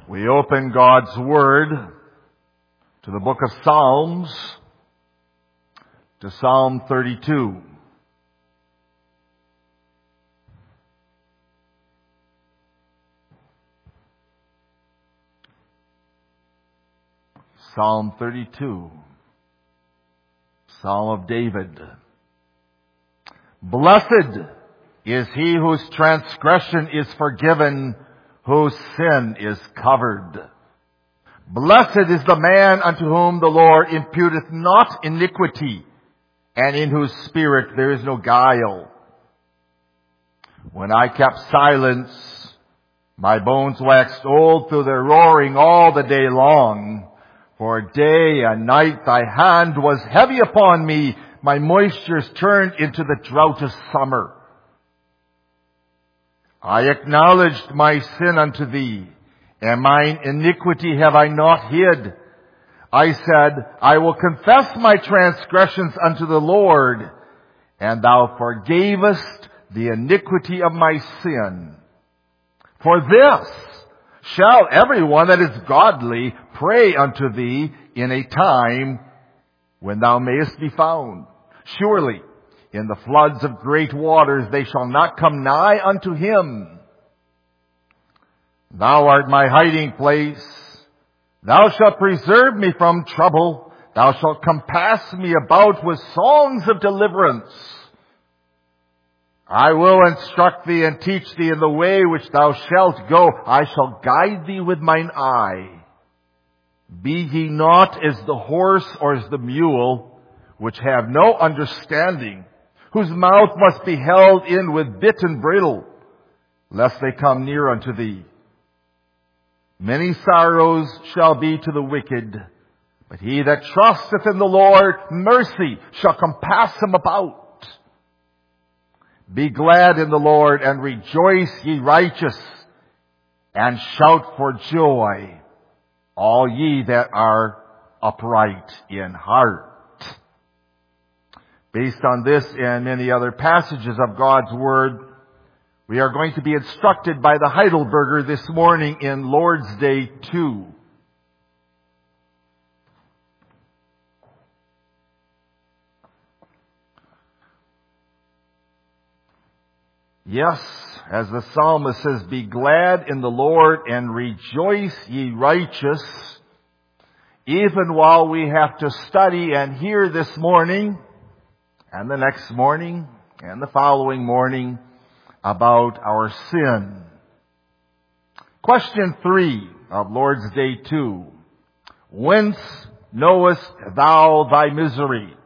We open God's Word to the book of Psalms, to Psalm 32. Psalm 32, Psalm of David. Blessed is he whose transgression is forgiven, whose sin is covered. Blessed is the man unto whom the Lord imputeth not iniquity, and in whose spirit there is no guile. When I kept silence, my bones waxed old through their roaring all the day long. For day and night thy hand was heavy upon me. My moistures turned into the drought of summer. I acknowledged my sin unto thee, and mine iniquity have I not hid. I said, I will confess my transgressions unto the Lord, and thou forgavest the iniquity of my sin. For this shall everyone that is godly pray unto thee in a time when thou mayest be found. Surely in the floods of great waters they shall not come nigh unto him. Thou art my hiding place. Thou shalt preserve me from trouble. Thou shalt compass me about with songs of deliverance. I will instruct thee and teach thee in the way which thou shalt go. I shall guide thee with mine eye. Be ye not as the horse or as the mule, which have no understanding, whose mouth must be held in with bit and bridle, lest they come near unto thee. Many sorrows shall be to the wicked, but he that trusteth in the Lord, mercy shall compass him about. Be glad in the Lord, and rejoice, ye righteous, and shout for joy, all ye that are upright in heart. Based on this and many other passages of God's Word, we are going to be instructed by the Heidelberger this morning in Lord's Day 2. Yes, as the psalmist says, be glad in the Lord and rejoice, ye righteous. Even while we have to study and hear this morning, and the next morning, and the following morning, about our sin. Question 3 of Lord's Day 2. Whence knowest thou thy misery?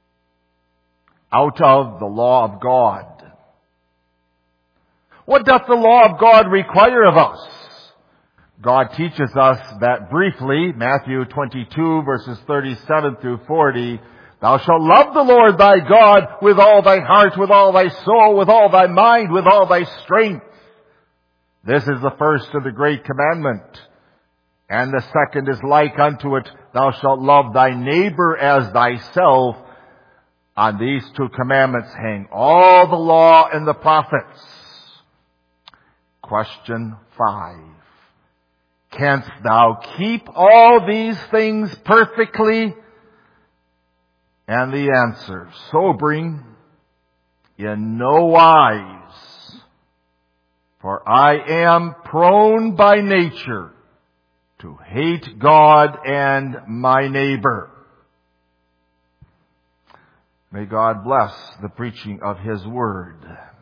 Out of the law of God. What doth the law of God require of us? God teaches us that briefly, Matthew 22 verses 37 through 40, thou shalt love the Lord thy God with all thy heart, with all thy soul, with all thy mind, with all thy strength. This is the first of the great commandment. And the second is like unto it, thou shalt love thy neighbor as thyself. On these two commandments hang all the law and the prophets. Question 5. Canst thou keep all these things perfectly? And the answer, sobering, in no wise. For I am prone by nature to hate God and my neighbor. May God bless the preaching of His Word.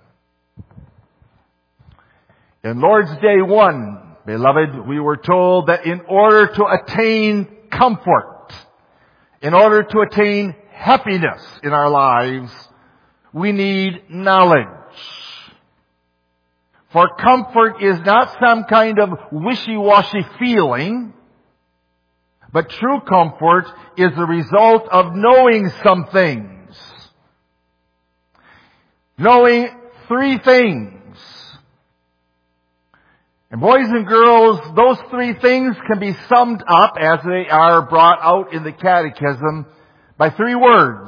In Lord's Day 1, beloved, we were told that in order to attain comfort, in order to attain happiness in our lives, we need knowledge. For comfort is not some kind of wishy-washy feeling, but true comfort is the result of knowing some things. Knowing 3 things. And boys and girls, those 3 things can be summed up as they are brought out in the Catechism by 3 words.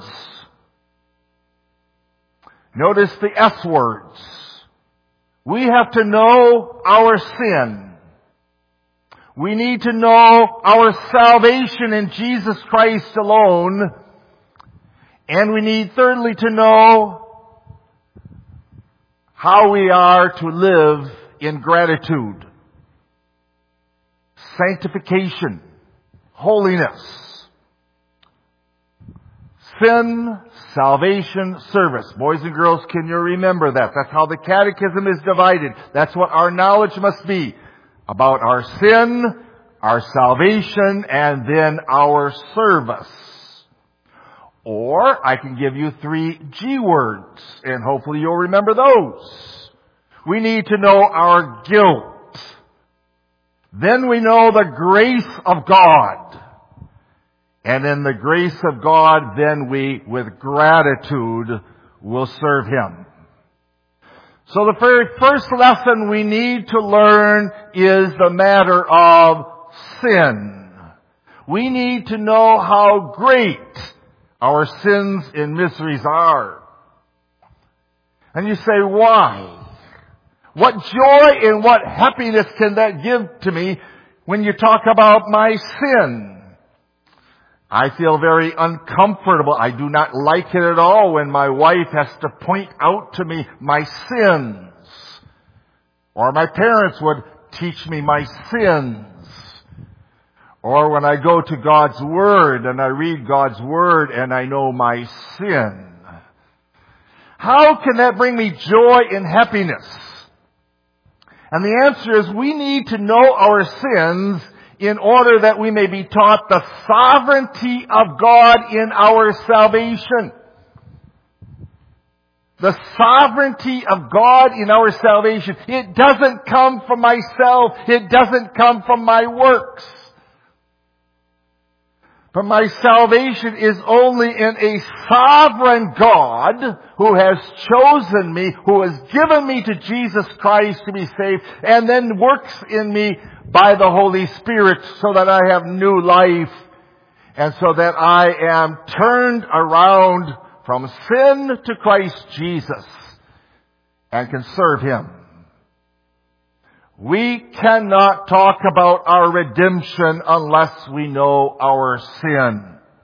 Notice the S words. We have to know our sin. We need to know our salvation in Jesus Christ alone. And we need, thirdly, to know how we are to live in gratitude, sanctification, holiness, sin, salvation, service. Boys and girls, can you remember that? That's how the catechism is divided. That's what our knowledge must be about our sin, our salvation, and then our service. Or I can give you 3 G words, and hopefully you'll remember those. We need to know our guilt. Then we know the grace of God. And in the grace of God, then we, with gratitude, will serve Him. So the very first lesson we need to learn is the matter of sin. We need to know how great our sins and miseries are. And you say, why? What joy and what happiness can that give to me when you talk about my sin? I feel very uncomfortable. I do not like it at all when my wife has to point out to me my sins. Or my parents would teach me my sins. Or when I go to God's Word and I read God's Word and I know my sin. How can that bring me joy and happiness? And the answer is we need to know our sins in order that we may be taught the sovereignty of God in our salvation. The sovereignty of God in our salvation. It doesn't come from myself. It doesn't come from my works. But my salvation is only in a sovereign God who has chosen me, who has given me to Jesus Christ to be saved, and then works in me by the Holy Spirit so that I have new life and so that I am turned around from sin to Christ Jesus and can serve Him. We cannot talk about our redemption unless we know our sin.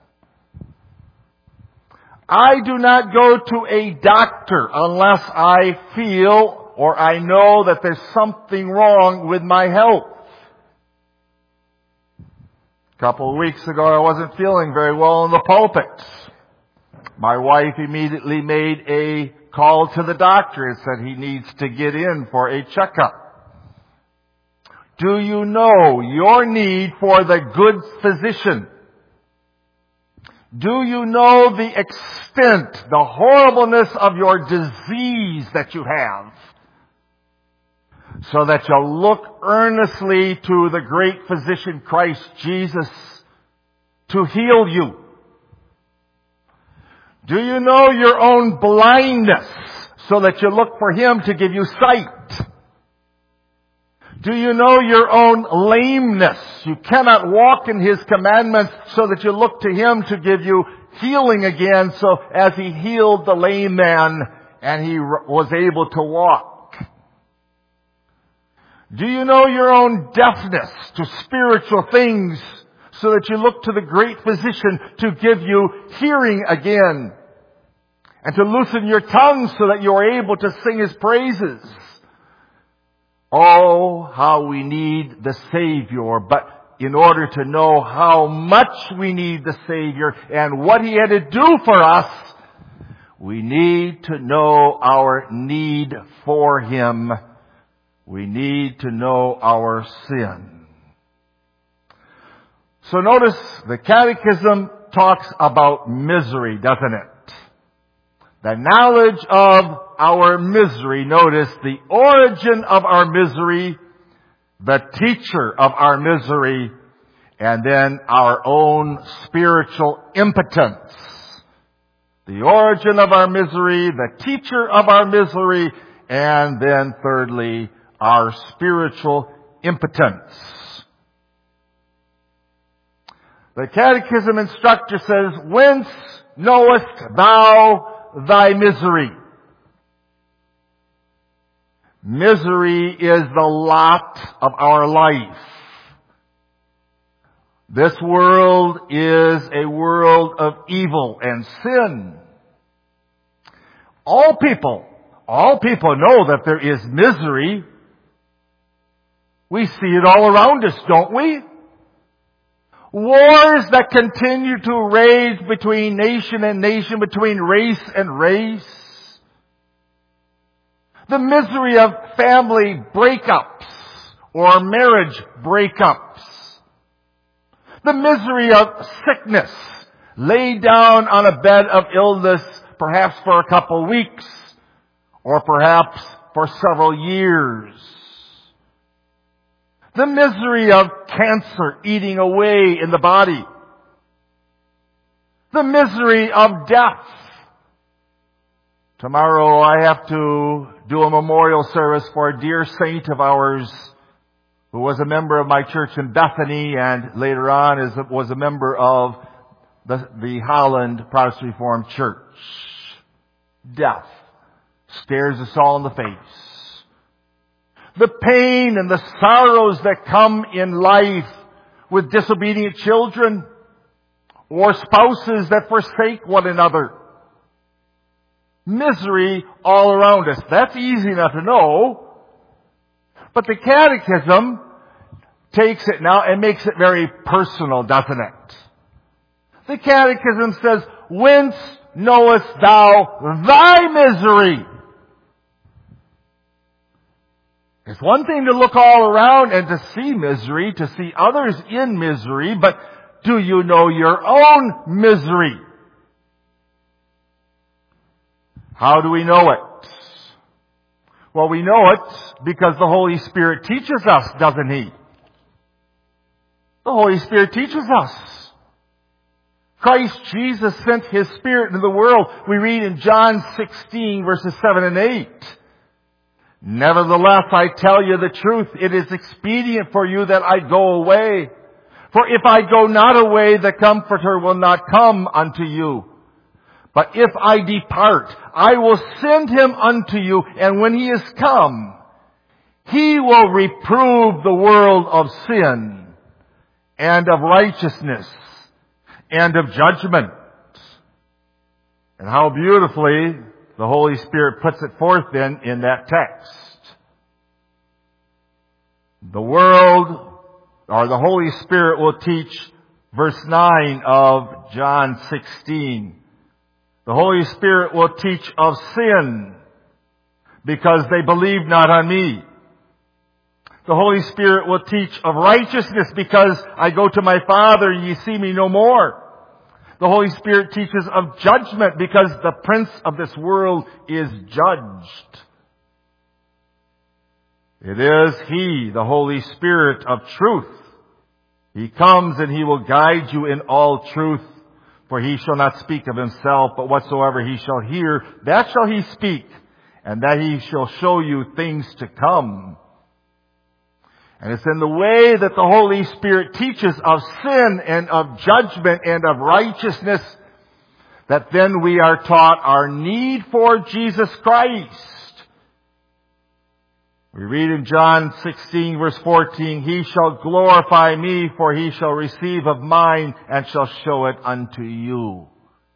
I do not go to a doctor unless I feel or I know that there's something wrong with my health. A couple of weeks ago, I wasn't feeling very well in the pulpit. My wife immediately made a call to the doctor and said he needs to get in for a checkup. Do you know your need for the good physician? Do you know the extent, the horribleness of your disease that you have? So that you'll look earnestly to the great physician Christ Jesus to heal you. Do you know your own blindness so that you look for Him to give you sight? Do you know your own lameness? You cannot walk in His commandments so that you look to Him to give you healing again, so as He healed the lame man and he was able to walk. Do you know your own deafness to spiritual things so that you look to the great physician to give you hearing again and to loosen your tongue so that you are able to sing His praises? Oh, how we need the Savior. But in order to know how much we need the Savior and what He had to do for us, we need to know our need for Him. We need to know our sin. So notice the Catechism talks about misery, doesn't it? The knowledge of our misery. Notice the origin of our misery, the teacher of our misery, and then our own spiritual impotence. The origin of our misery, the teacher of our misery, and then thirdly, our spiritual impotence. The Catechism instructor says, "Whence knowest thou thy misery?" Misery is the lot of our life. This world is a world of evil and sin. All people know that there is misery. We see it all around us, don't we? Wars that continue to rage between nation and nation, between race and race. The misery of family breakups or marriage breakups. The misery of sickness, laid down on a bed of illness, perhaps for a couple weeks, or perhaps for several years. The misery of cancer eating away in the body. The misery of death. Tomorrow I have to do a memorial service for a dear saint of ours who was a member of my church in Bethany and later on was a member of the Holland Protestant Reformed Church. Death stares us all in the face. The pain and the sorrows that come in life with disobedient children or spouses that forsake one another. Misery all around us. That's easy enough to know. But the Catechism takes it now and makes it very personal, doesn't it? The Catechism says, "Whence knowest thou thy misery?" It's one thing to look all around and to see misery, to see others in misery, but do you know your own misery? How do we know it? Well, we know it because the Holy Spirit teaches us, doesn't He? The Holy Spirit teaches us. Christ Jesus sent His Spirit into the world. We read in John 16 verses 7 and 8. "Nevertheless, I tell you the truth, it is expedient for you that I go away. For if I go not away, the Comforter will not come unto you. But if I depart, I will send Him unto you, and when He is come, He will reprove the world of sin, and of righteousness, and of judgment." And how beautifully the Holy Spirit puts it forth then in that text. The world, or the Holy Spirit will teach verse 9 of John 16. The Holy Spirit will teach of sin because they believe not on me. The Holy Spirit will teach of righteousness because I go to my Father and ye see me no more. The Holy Spirit teaches of judgment because the prince of this world is judged. It is He, the Holy Spirit of truth. He comes and He will guide you in all truth. For He shall not speak of Himself, but whatsoever He shall hear, that shall He speak, and that He shall show you things to come. And it's in the way that the Holy Spirit teaches of sin and of judgment and of righteousness that then we are taught our need for Jesus Christ. We read in John 16 verse 14, "He shall glorify me, for He shall receive of mine and shall show it unto you."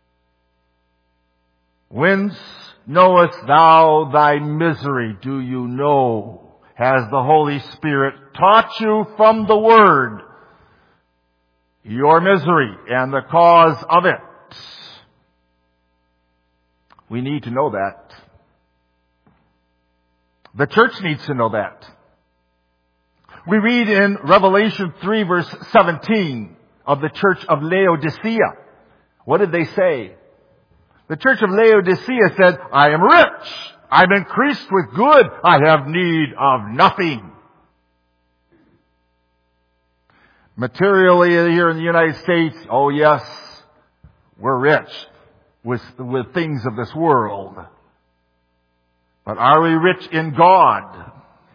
Whence knowest thou thy misery? Do you know? Has the Holy Spirit taught you from the Word your misery and the cause of it? We need to know that. The church needs to know that. We read in Revelation 3 verse 17 of the church of Laodicea. What did they say? The church of Laodicea said, "I am rich. I'm increased with good. I have need of nothing." Materially here in the United States, oh yes, we're rich with things of this world. But are we rich in God?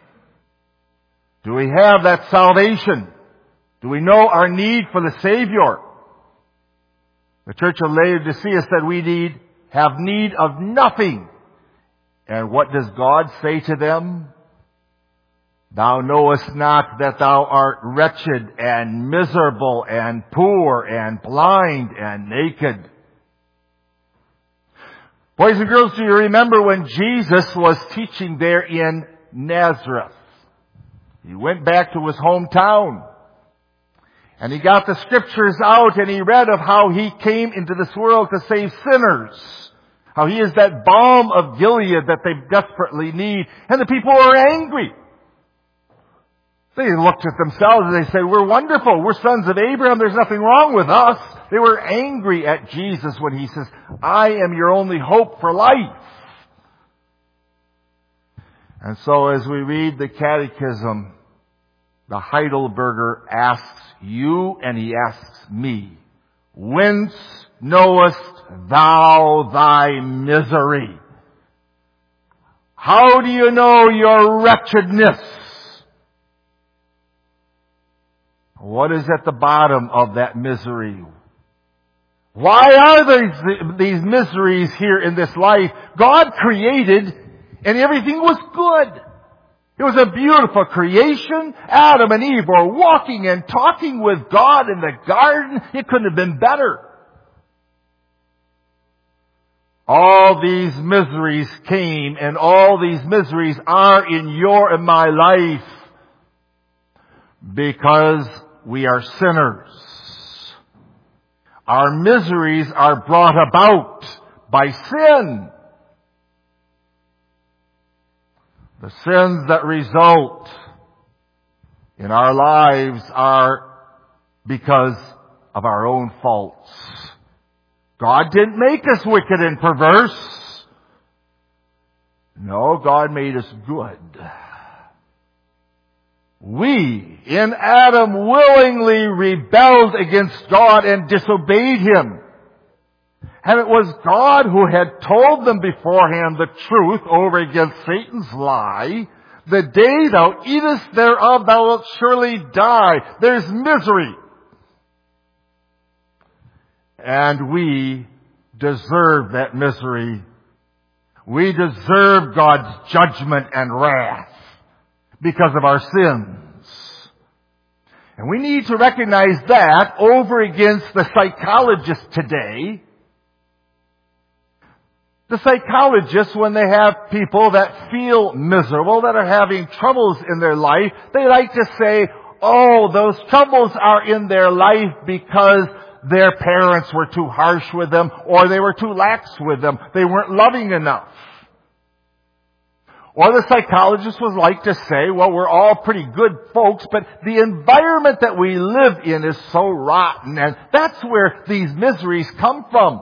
Do we have that salvation? Do we know our need for the Savior? The church of Laodicea said we have need of nothing. And what does God say to them? Thou knowest not that thou art wretched and miserable and poor and blind and naked. Boys and girls, do you remember when Jesus was teaching there in Nazareth? He went back to his hometown. And he got the scriptures out and he read of how he came into this world to save sinners. How he is that balm of Gilead that they desperately need. And the people were angry. They looked at themselves and they said, we're wonderful. We're sons of Abraham. There's nothing wrong with us. They were angry at Jesus when he says, I am your only hope for life. And so as we read the Catechism, the Heidelberger asks you and he asks me, whence knowest thou thy misery? How do you know your wretchedness? What is at the bottom of that misery? Why are these miseries here in this life? God created and everything was good. It was a beautiful creation. Adam and Eve were walking and talking with God in the garden. It couldn't have been better. All these miseries came and all these miseries are in your and my life because we are sinners. Our miseries are brought about by sin. The sins that result in our lives are because of our own faults. God didn't make us wicked and perverse. No, God made us good. We, in Adam, willingly rebelled against God and disobeyed Him. And it was God who had told them beforehand the truth over against Satan's lie. The day thou eatest thereof, thou wilt surely die. There's misery. And we deserve that misery. We deserve God's judgment and wrath because of our sins. And we need to recognize that over against the psychologists today. The psychologists, when they have people that feel miserable, that are having troubles in their life, they like to say, oh, those troubles are in their life because their parents were too harsh with them or they were too lax with them. They weren't loving enough. Or the psychologist would like to say, well, we're all pretty good folks, but the environment that we live in is so rotten, and that's where these miseries come from.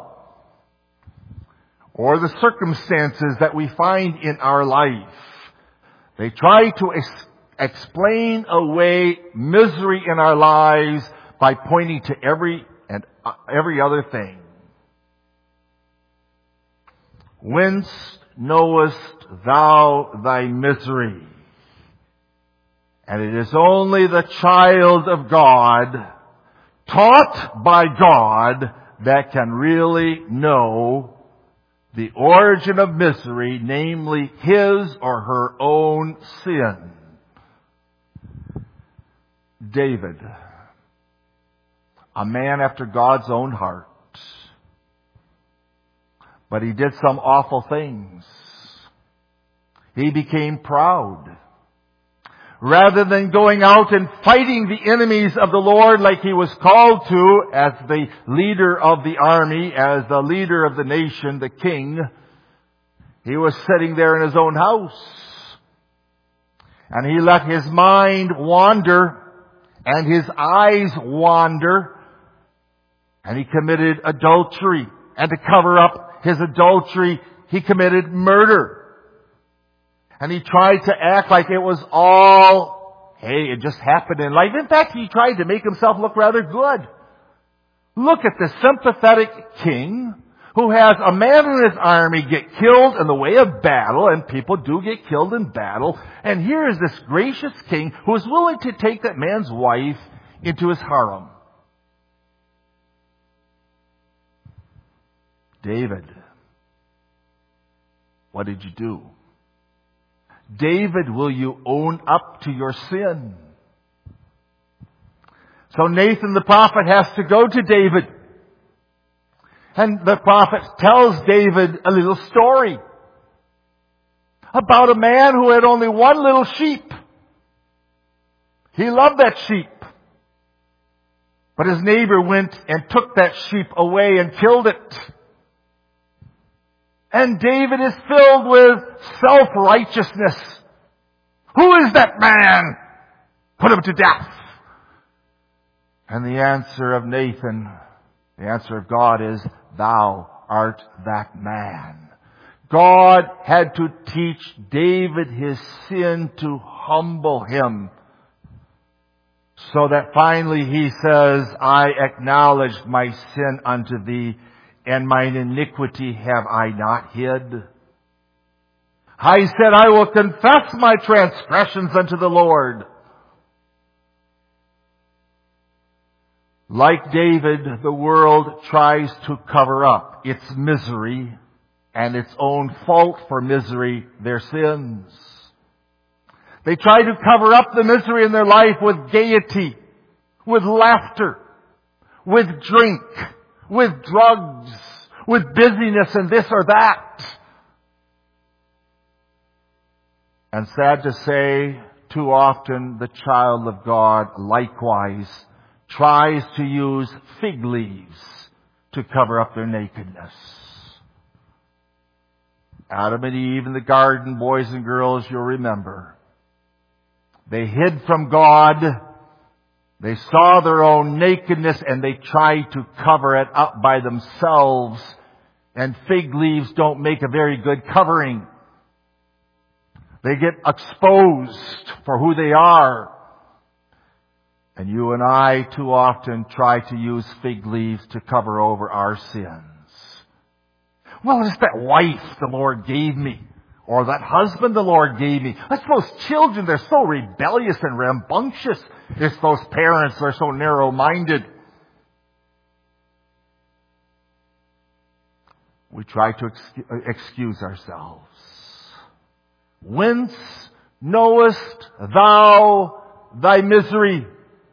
Or the circumstances that we find in our life. They try to explain away misery in our lives by pointing to every other thing. Whence knowest thou thy misery? And it is only the child of God, taught by God, that can really know the origin of misery, namely his or her own sin. David, a man after God's own heart. But he did some awful things. He became proud. Rather than going out and fighting the enemies of the Lord like he was called to as the leader of the army, as the leader of the nation, the king, he was sitting there in his own house. And he let his mind wander and his eyes wander. And he committed adultery. And to cover up his adultery, he committed murder. And he tried to act like it was all, hey, it just happened in life. In fact, he tried to make himself look rather good. Look at the sympathetic king who has a man in his army get killed in the way of battle, and people do get killed in battle. And here is this gracious king who is willing to take that man's wife into his harem. David, what did you do? David, will you own up to your sin? So Nathan the prophet has to go to David. And the prophet tells David a little story about a man who had only one little sheep. He loved that sheep. But his neighbor went and took that sheep away and killed it. And David is filled with self-righteousness. Who is that man? Put him to death. And the answer of Nathan, the answer of God is, thou art that man. God had to teach David his sin to humble him. So that finally he says, I acknowledge my sin unto thee, and mine iniquity have I not hid. I said, I will confess my transgressions unto the Lord. Like David, the world tries to cover up its misery and its own fault for misery, their sins. They try to cover up the misery in their life with gaiety, with laughter, with drink, with drugs, with busyness and this or that. And sad to say, too often the child of God likewise tries to use fig leaves to cover up their nakedness. Adam and Eve in the garden, boys and girls, you'll remember. They hid from God. They saw their own nakedness and they tried to cover it up by themselves. And fig leaves don't make a very good covering. They get exposed for who they are. And you and I too often try to use fig leaves to cover over our sins. Well, it's that wife the Lord gave me. Or that husband the Lord gave me. That's those children, they're so rebellious and rambunctious. It's those parents, they're so narrow-minded. We try to excuse ourselves. Whence knowest thou thy misery?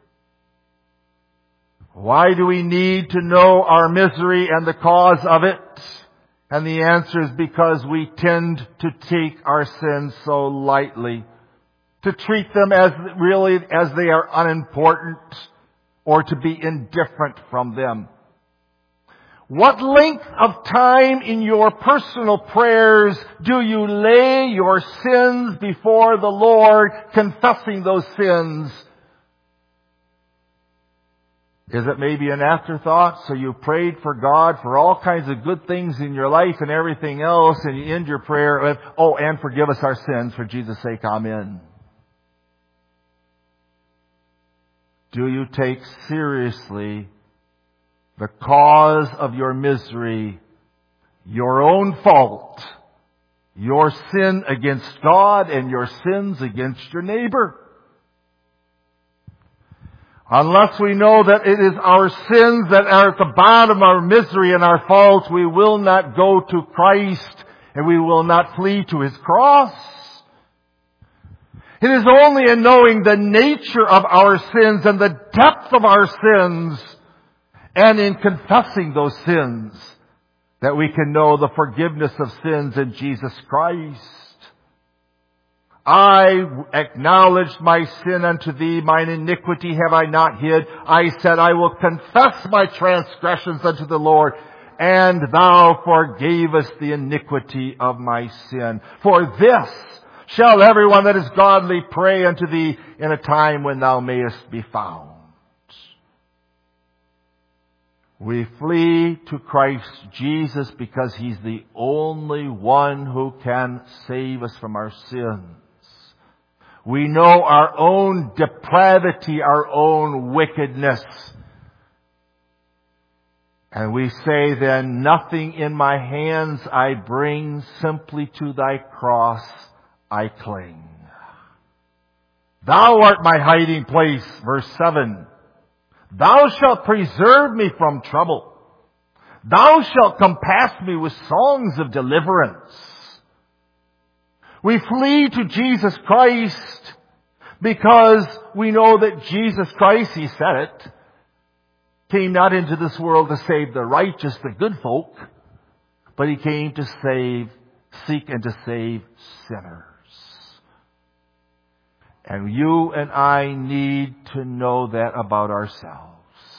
Why do we need to know our misery and the cause of it? And the answer is because we tend to take our sins so lightly, to treat them as they are unimportant, or to be indifferent from them. What length of time in your personal prayers do you lay your sins before the Lord, confessing those sins? Is it maybe an afterthought? So you prayed for God for all kinds of good things in your life and everything else, and you end your prayer with, oh, and forgive us our sins for Jesus' sake, amen. Do you take seriously the cause of your misery, your own fault, your sin against God and your sins against your neighbor? Unless we know that it is our sins that are at the bottom of our misery and our faults, we will not go to Christ and we will not flee to His cross. It is only in knowing the nature of our sins and the depth of our sins and in confessing those sins that we can know the forgiveness of sins in Jesus Christ. I acknowledged my sin unto thee, mine iniquity have I not hid. I said, I will confess my transgressions unto the Lord, and thou forgavest the iniquity of my sin. For this shall everyone that is godly pray unto thee in a time when thou mayest be found. We flee to Christ Jesus because He's the only one who can save us from our sins. We know our own depravity, our own wickedness. And we say then, nothing in my hands I bring, simply to thy cross I cling. Thou art my hiding place, verse 7. Thou shalt preserve me from trouble. Thou shalt compass me with songs of deliverance. We flee to Jesus Christ because we know that Jesus Christ, He said it, came not into this world to save the righteous, the good folk, but He came to seek and to save sinners. And you and I need to know that about ourselves.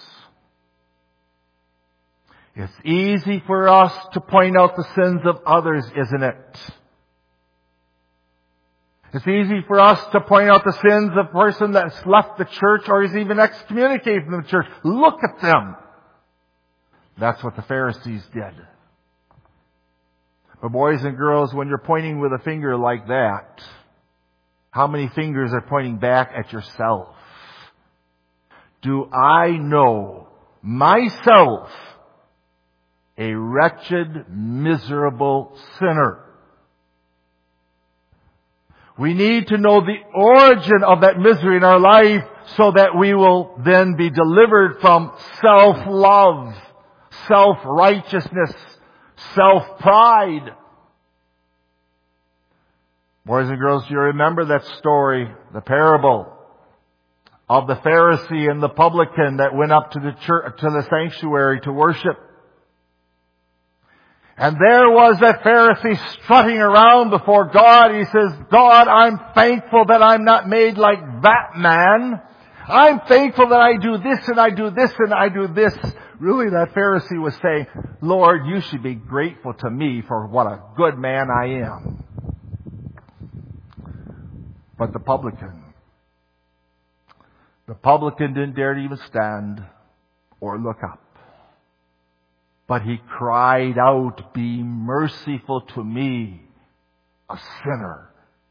It's easy for us to point out the sins of others, isn't it? It's easy for us to point out the sins of a person that's left the church or is even excommunicated from the church. Look at them. That's what the Pharisees did. But boys and girls, when you're pointing with a finger like that, how many fingers are pointing back at yourself? Do I know myself a wretched, miserable sinner? We need to know the origin of that misery in our life so that we will then be delivered from self-love, self-righteousness, self-pride. Boys and girls, do you remember that story, the parable of the Pharisee and the publican that went up to the church, to the sanctuary to worship? And there was that Pharisee strutting around before God. He says, God, I'm thankful that I'm not made like that man. I'm thankful that I do this and I do this and I do this. Really, that Pharisee was saying, Lord, you should be grateful to me for what a good man I am. But the publican didn't dare to even stand or look up. But he cried out, be merciful to me, a sinner.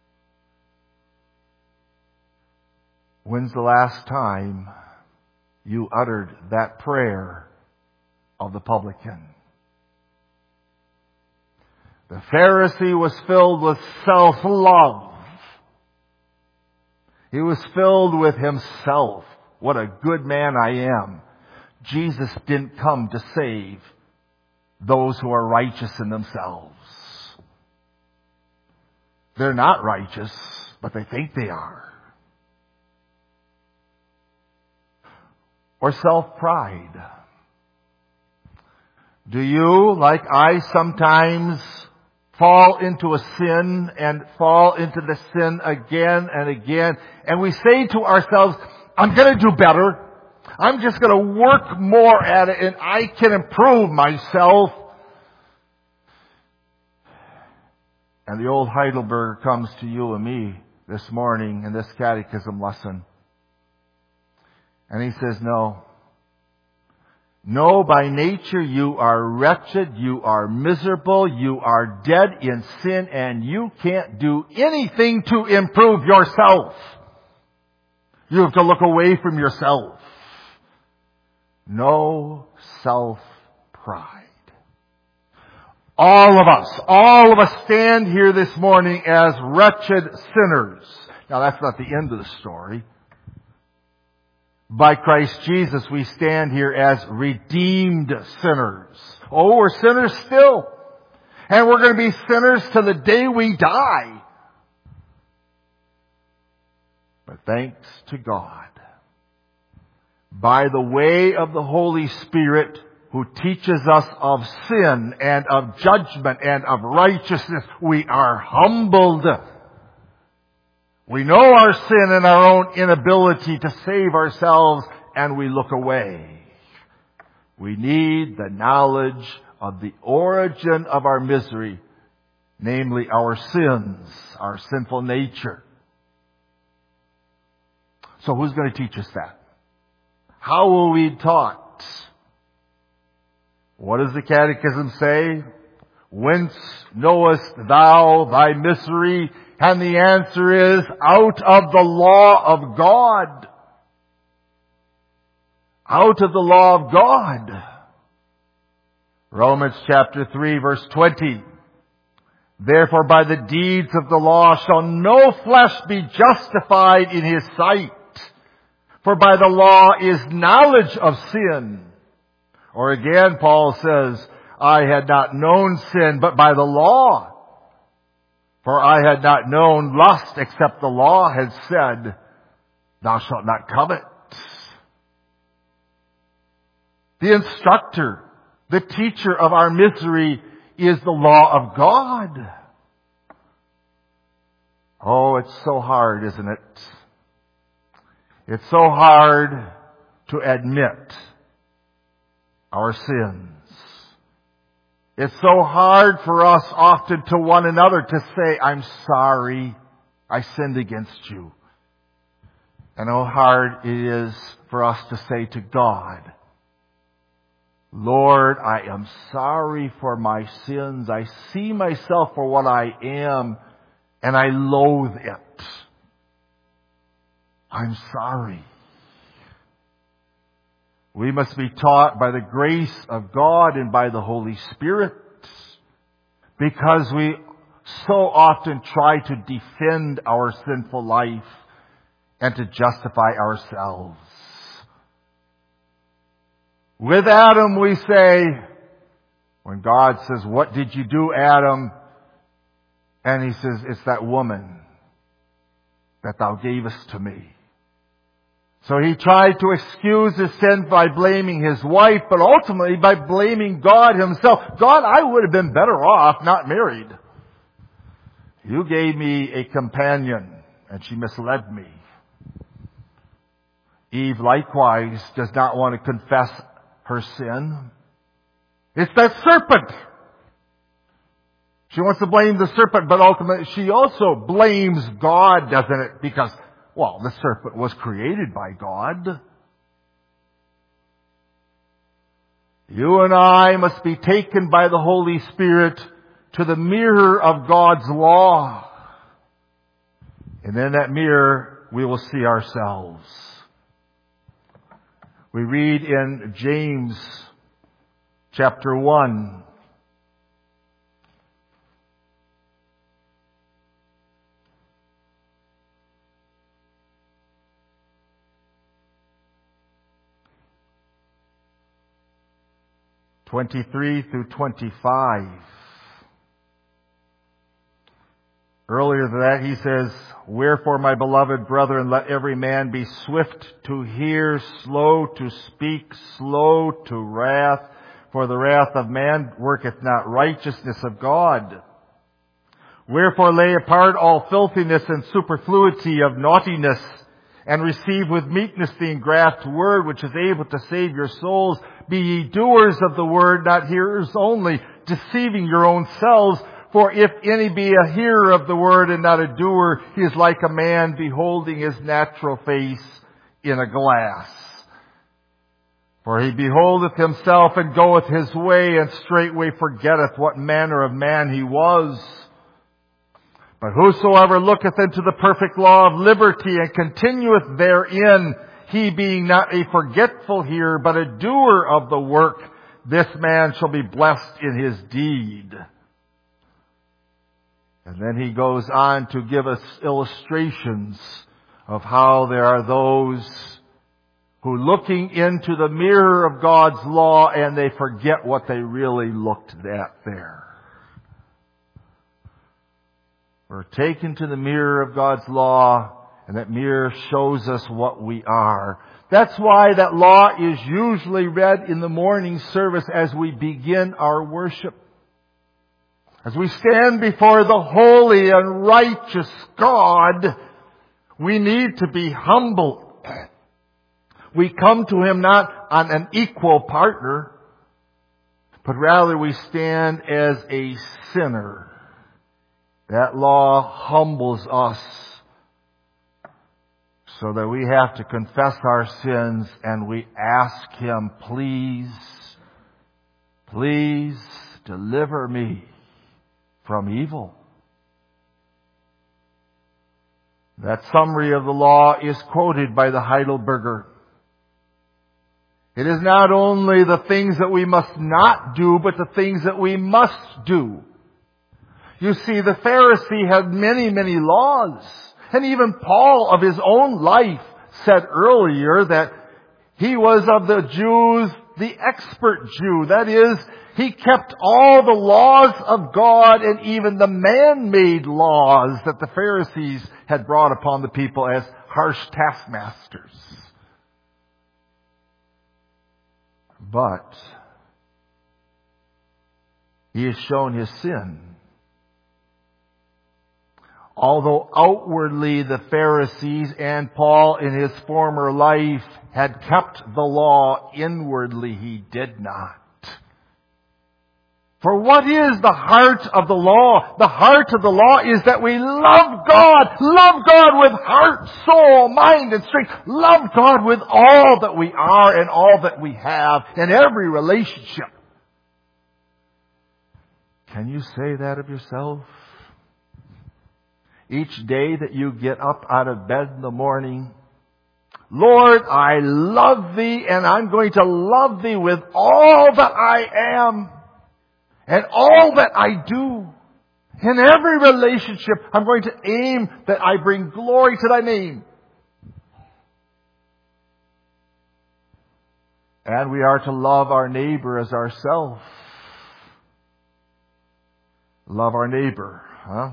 When's the last time you uttered that prayer of the publican? The Pharisee was filled with self-love. He was filled with himself. What a good man I am. Jesus didn't come to save those who are righteous in themselves. They're not righteous, but they think they are. Or self-pride. Do you, like I sometimes, fall into a sin and fall into the sin again and again, and we say to ourselves, I'm going to do better. I'm just going to work more at it and I can improve myself. And the old Heidelberger comes to you and me this morning in this catechism lesson. And he says, no. No, by nature you are wretched, you are miserable, you are dead in sin, and you can't do anything to improve yourself. You have to look away from yourself. No self-pride. All of us stand here this morning as wretched sinners. Now that's not the end of the story. By Christ Jesus, we stand here as redeemed sinners. Oh, we're sinners still. And we're going to be sinners to the day we die. But thanks to God, by the way of the Holy Spirit who teaches us of sin and of judgment and of righteousness, we are humbled. We know our sin and our own inability to save ourselves, and we look away. We need the knowledge of the origin of our misery, namely our sins, our sinful nature. So who's going to teach us that? How will we be taught? What does the Catechism say? Whence knowest thou thy misery? And the answer is, out of the law of God. Out of the law of God. Romans chapter 3 verse 20. Therefore by the deeds of the law shall no flesh be justified in his sight. For by the law is knowledge of sin. Or again, Paul says, I had not known sin, but by the law. For I had not known lust except the law had said, thou shalt not covet. The instructor, the teacher of our misery is the law of God. Oh, it's so hard, isn't it? It's so hard to admit our sins. It's so hard for us often to one another to say, I'm sorry, I sinned against you. And how hard it is for us to say to God, Lord, I am sorry for my sins. I see myself for what I am, and I loathe it. I'm sorry. We must be taught by the grace of God and by the Holy Spirit, because we so often try to defend our sinful life and to justify ourselves. With Adam, we say, when God says, what did you do, Adam? And he says, it's that woman that thou gavest to me. So he tried to excuse his sin by blaming his wife, but ultimately by blaming God himself. God, I would have been better off not married. You gave me a companion, and she misled me. Eve likewise does not want to confess her sin. It's that serpent. She wants to blame the serpent, but ultimately she also blames God, doesn't it? Because, well, the serpent was created by God. You and I must be taken by the Holy Spirit to the mirror of God's law. And in that mirror, we will see ourselves. We read in James chapter 1. (23 through 25). Earlier than that, he says, wherefore, my beloved brethren, let every man be swift to hear, slow to speak, slow to wrath, for the wrath of man worketh not righteousness of God. Wherefore, lay apart all filthiness and superfluity of naughtiness, and receive with meekness the engraft word which is able to save your souls. Be ye doers of the word, not hearers only, deceiving your own selves. For if any be a hearer of the word and not a doer, he is like a man beholding his natural face in a glass. For he beholdeth himself and goeth his way, and straightway forgetteth what manner of man he was. But whosoever looketh into the perfect law of liberty and continueth therein, he being not a forgetful hearer, but a doer of the work, this man shall be blessed in his deed. And then he goes on to give us illustrations of how there are those who looking into the mirror of God's law and they forget what they really looked at there. We're taken to the mirror of God's law, and that mirror shows us what we are. That's why that law is usually read in the morning service as we begin our worship. As we stand before the holy and righteous God, we need to be humble. We come to Him not on an equal partner, but rather we stand as a sinner. That law humbles us so that we have to confess our sins and we ask Him, please deliver me from evil. That summary of the law is quoted by the Heidelberger. It is not only the things that we must not do, but the things that we must do. You see, the Pharisee had many, many laws. And even Paul of his own life said earlier that he was of the Jews, the expert Jew. That is, he kept all the laws of God and even the man-made laws that the Pharisees had brought upon the people as harsh taskmasters. But he has shown his sin. Although outwardly the Pharisees and Paul in his former life had kept the law, inwardly he did not. For what is the heart of the law? The heart of the law is that we love God with heart, soul, mind, and strength. Love God with all that we are and all that we have in every relationship. Can you say that of yourself? Each day that you get up out of bed in the morning, Lord, I love Thee, and I'm going to love Thee with all that I am and all that I do. In every relationship, I'm going to aim that I bring glory to Thy name. And we are to love our neighbor as ourselves. Love our neighbor, huh?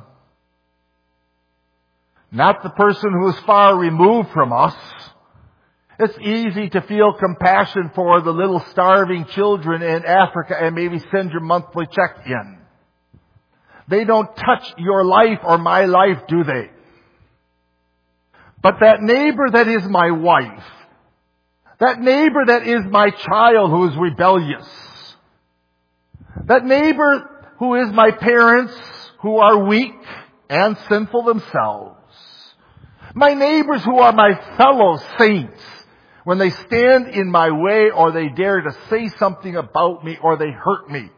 Not the person who is far removed from us. It's easy to feel compassion for the little starving children in Africa and maybe send your monthly check in. They don't touch your life or my life, do they? But that neighbor that is my wife, that neighbor that is my child who is rebellious, that neighbor who is my parents who are weak and sinful themselves, my neighbors who are my fellow saints, when they stand in my way or they dare to say something about me or they hurt me.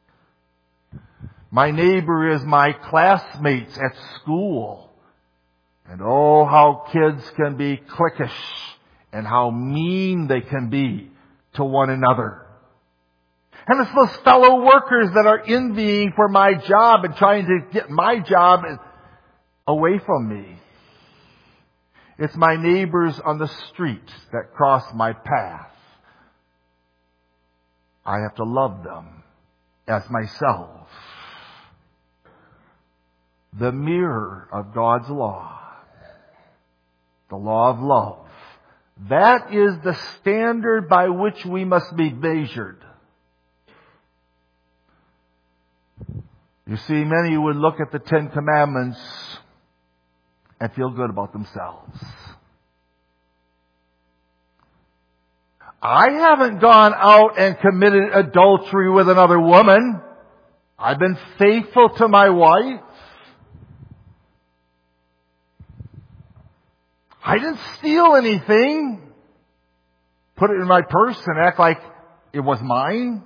My neighbor is my classmates at school. And oh, how kids can be cliquish and how mean they can be to one another. And it's those fellow workers that are envying for my job and trying to get my job away from me. It's my neighbors on the street that cross my path. I have to love them as myself. The mirror of God's law. The law of love. That is the standard by which we must be measured. You see, many would look at the Ten Commandments and feel good about themselves. I haven't gone out and committed adultery with another woman. I've been faithful to my wife. I didn't steal anything, put it in my purse and act like it was mine.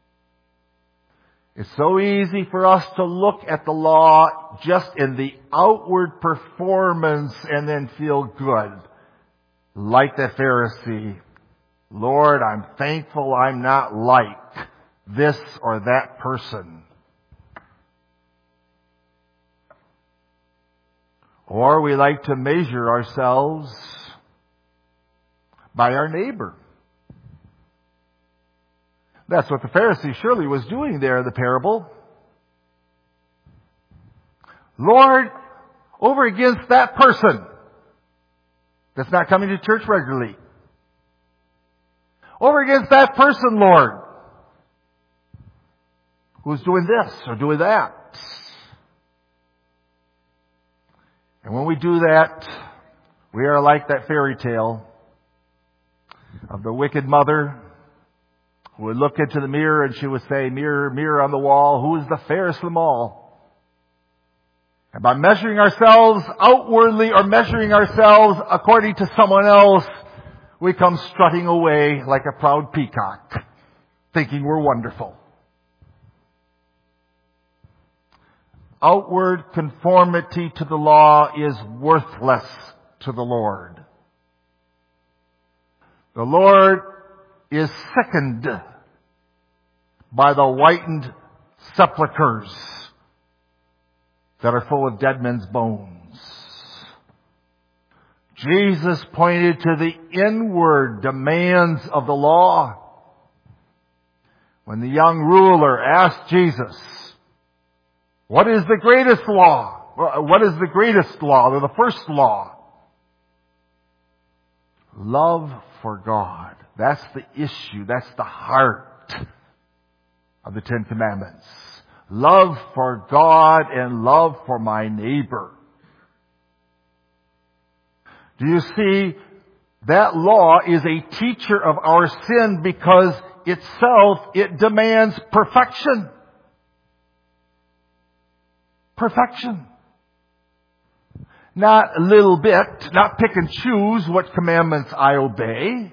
It's so easy for us to look at the law just in the outward performance and then feel good. Like the Pharisee. Lord, I'm thankful I'm not like this or that person. Or we like to measure ourselves by our neighbor. That's what the Pharisee surely was doing there in the parable. Lord, over against that person that's not coming to church regularly. Over against that person, Lord, who's doing this or doing that. And when we do that, we are like that fairy tale of the wicked mother who would look into the mirror and she would say, mirror, mirror on the wall, who is the fairest of them all? And by measuring ourselves outwardly or measuring ourselves according to someone else, we come strutting away like a proud peacock, thinking we're wonderful. Outward conformity to the law is worthless to the Lord. The Lord is sickened by the whitened sepulchres that are full of dead men's bones. Jesus pointed to the inward demands of the law. When the young ruler asked Jesus, what is the greatest law? What is the greatest law, or the first law? Love for God. That's the issue. That's the heart of the Ten Commandments. Love for God and love for my neighbor. Do you see? That law is a teacher of our sin because itself, it demands perfection. Perfection. Not a little bit, not pick and choose what commandments I obey.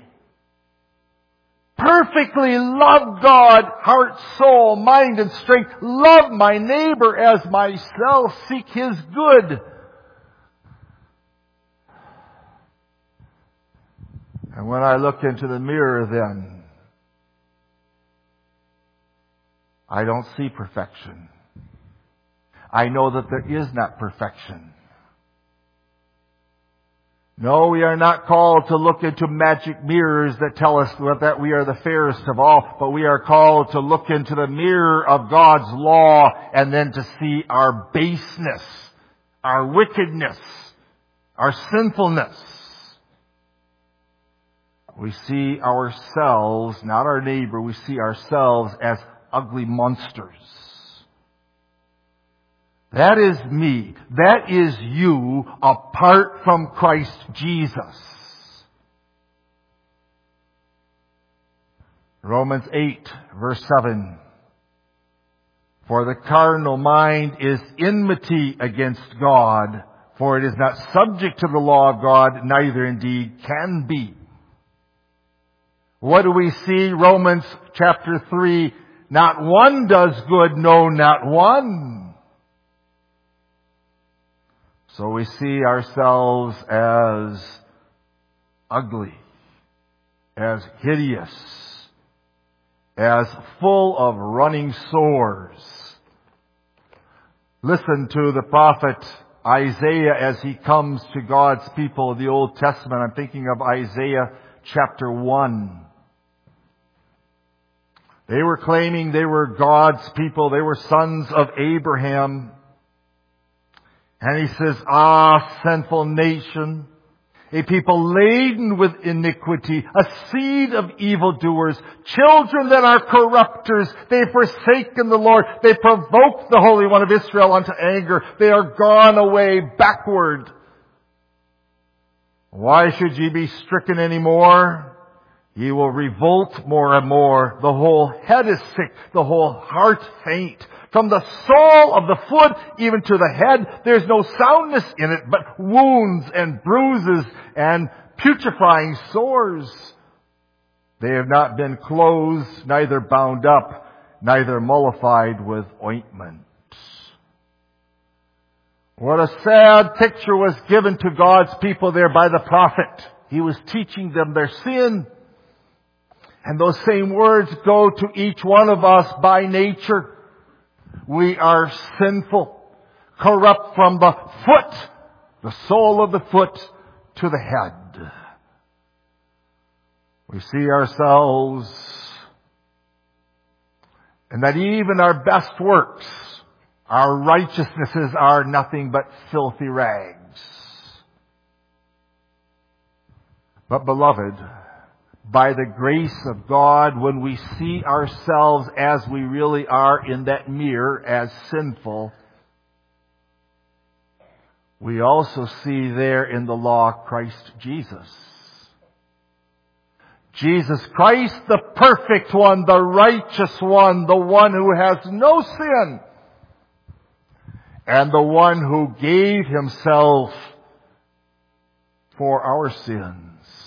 Perfectly love God, heart, soul, mind, and strength. Love my neighbor as myself. Seek His good. And when I look into the mirror then, I don't see perfection. I know that there is not perfection. No, we are not called to look into magic mirrors that tell us that we are the fairest of all, but we are called to look into the mirror of God's law and then to see our baseness, our wickedness, our sinfulness. We see ourselves, not our neighbor, we see ourselves as ugly monsters. That is me. That is you apart from Christ Jesus. Romans 8, verse 7. For the carnal mind is enmity against God, for it is not subject to the law of God, neither indeed can be. What do we see? Romans chapter 3, not one does good, no, not one. So we see ourselves as ugly, as hideous, as full of running sores. Listen to the prophet Isaiah as he comes to God's people of the Old Testament. I'm thinking of Isaiah chapter 1. They were claiming they were God's people. They were sons of Abraham. And he says, ah, sinful nation, a people laden with iniquity, a seed of evildoers, children that are corrupters. They have forsaken the Lord. They provoked the Holy One of Israel unto anger. They are gone away backward. Why should ye be stricken any more? Ye will revolt more and more. The whole head is sick, the whole heart faint. From the sole of the foot even to the head, there's no soundness in it, but wounds and bruises and putrefying sores. They have not been closed, neither bound up, neither mollified with ointment. What a sad picture was given to God's people there by the prophet. He was teaching them their sin. And those same words go to each one of us by nature. We are sinful, corrupt from the foot, the sole of the foot, to the head. We see ourselves, and that even our best works, our righteousnesses, are nothing but filthy rags. But beloved, by the grace of God, when we see ourselves as we really are in that mirror as sinful, we also see there in the law Christ Jesus. Jesus Christ, the perfect one, the righteous one, the one who has no sin, and the one who gave Himself for our sins.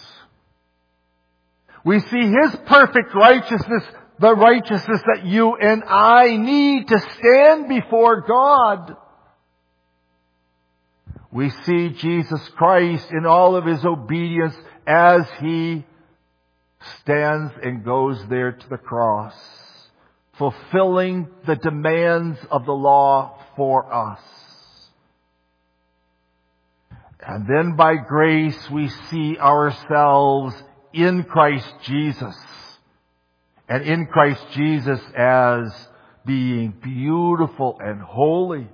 We see His perfect righteousness, the righteousness that you and I need to stand before God. We see Jesus Christ in all of His obedience as He stands and goes there to the cross, fulfilling the demands of the law for us. And then by grace we see ourselves in Christ Jesus and in Christ Jesus as being beautiful and holy.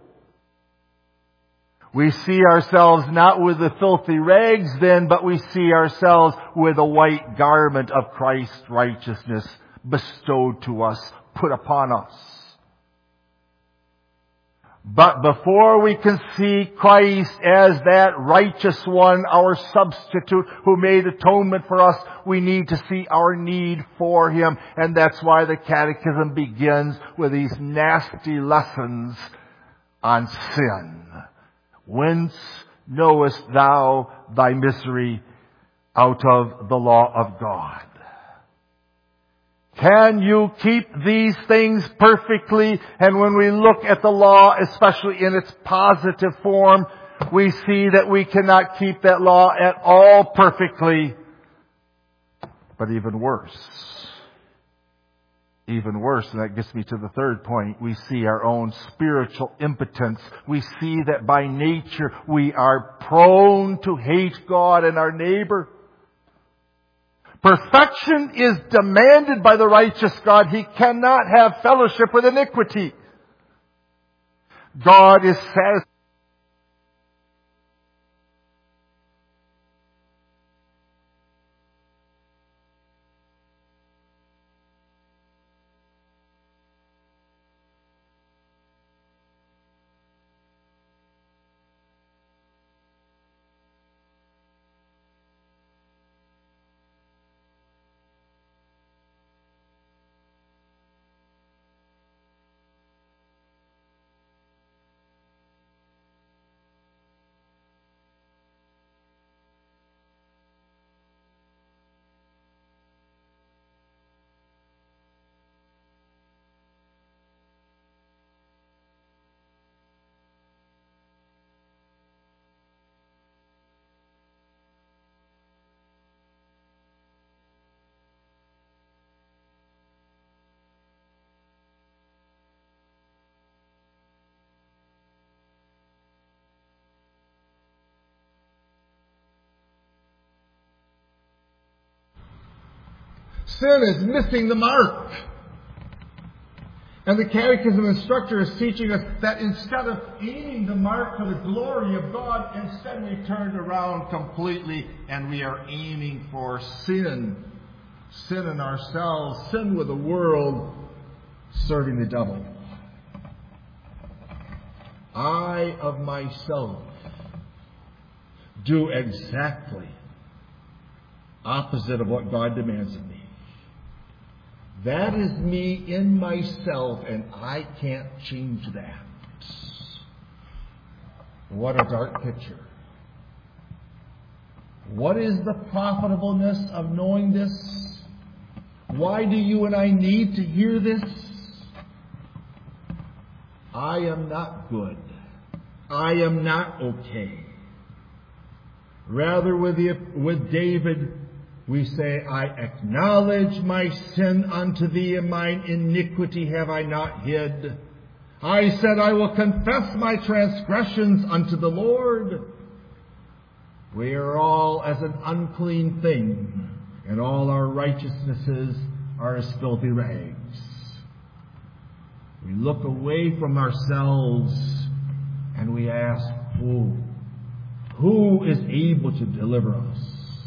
We see ourselves not with the filthy rags then, but we see ourselves with a white garment of Christ's righteousness bestowed to us, put upon us. But before we can see Christ as that righteous one, our substitute who made atonement for us, we need to see our need for Him. And that's why the Catechism begins with these nasty lessons on sin. Whence knowest thou thy misery? Out of the law of God. Can you keep these things perfectly? And when we look at the law, especially in its positive form, we see that we cannot keep that law at all perfectly. But even worse, and that gets me to the third point, we see our own spiritual impotence. We see that by nature we are prone to hate God and our neighbor. Perfection is demanded by the righteous God. He cannot have fellowship with iniquity. God is satisfied. Sin is missing the mark. And the Catechism instructor is teaching us that instead of aiming the mark for the glory of God, instead we turned around completely and we are aiming for sin. Sin in ourselves, sin with the world, serving the devil. I of myself do exactly opposite of what God demands of me. That is me in myself, and I can't change that. What a dark picture. What is the profitableness of knowing this? Why do you and I need to hear this? I am not good. I am not okay. Rather, with David, we say, I acknowledge my sin unto thee, and mine iniquity have I not hid. I said, I will confess my transgressions unto the Lord. We are all as an unclean thing, and all our righteousnesses are as filthy rags. We look away from ourselves, and we ask, who is able to deliver us?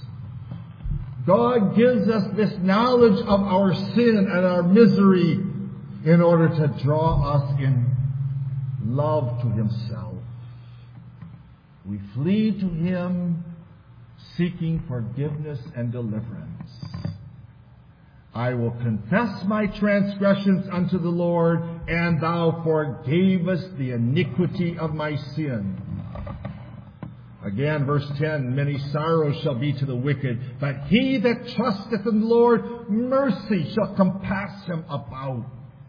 God gives us this knowledge of our sin and our misery in order to draw us in love to Himself. We flee to Him seeking forgiveness and deliverance. I will confess my transgressions unto the Lord, and thou forgavest the iniquity of my sin. Again, verse 10, many sorrows shall be to the wicked, but he that trusteth in the Lord, mercy shall compass him about.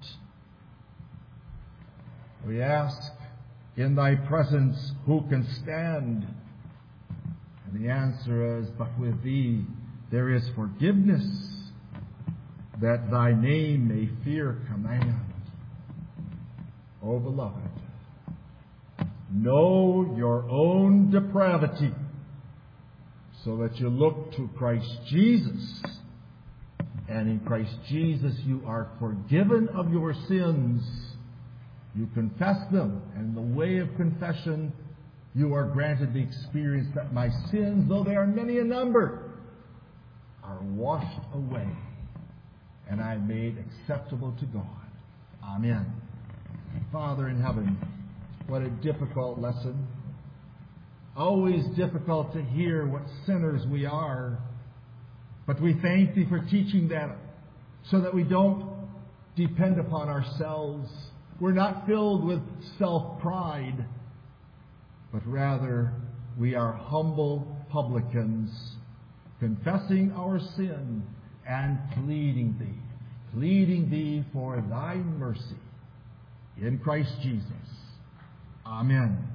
We ask, in thy presence, who can stand? And the answer is, but with thee there is forgiveness, that thy name may fear command. O beloved, know your own depravity, so that you look to Christ Jesus And in Christ Jesus, you are forgiven of your sins. You confess them, and in the way of confession, you are granted the experience that my sins, though they are many in number, are washed away, and I am made acceptable to God. Amen. Father in heaven, what a difficult lesson. Always difficult to hear what sinners we are. But we thank Thee for teaching that so that we don't depend upon ourselves. We're not filled with self-pride, but rather we are humble publicans, confessing our sin and pleading Thee for Thy mercy. In Christ Jesus. Amen.